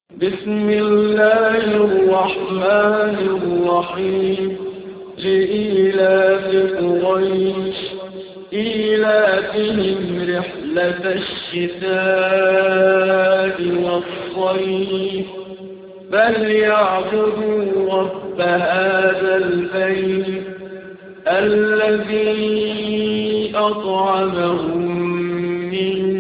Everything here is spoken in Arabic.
بسم الله الرحمن الرحيم لإيلاف قريش إيلافهم رحلة الشتاء والصيف فليعبدوا رب هذا البيت الذي أطعمهم من